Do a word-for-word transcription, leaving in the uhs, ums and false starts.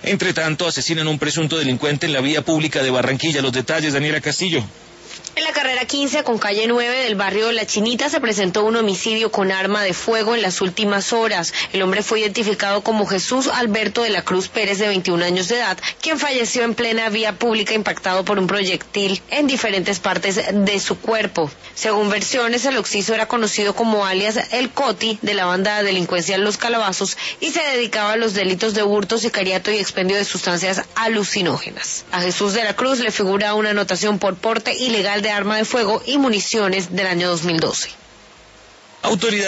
Entre tanto, asesinan a un presunto delincuente en la vía pública de Barranquilla. Los detalles, Daniela Castillo. En la carrera quince con calle nueve del barrio La Chinita se presentó un homicidio con arma de fuego en las últimas horas. El hombre fue identificado como Jesús Alberto de la Cruz Pérez, de veintiún años de edad, quien falleció en plena vía pública impactado por un proyectil en diferentes partes de su cuerpo. Según versiones, el occiso era conocido como alias El Coti, de la banda delincuencial Los Calabazos, y se dedicaba a los delitos de hurto, sicariato y expendio de sustancias alucinógenas. A Jesús de la Cruz le figura una anotación por porte ilegal de arma de fuego y municiones del año dos mil doce. Autoridades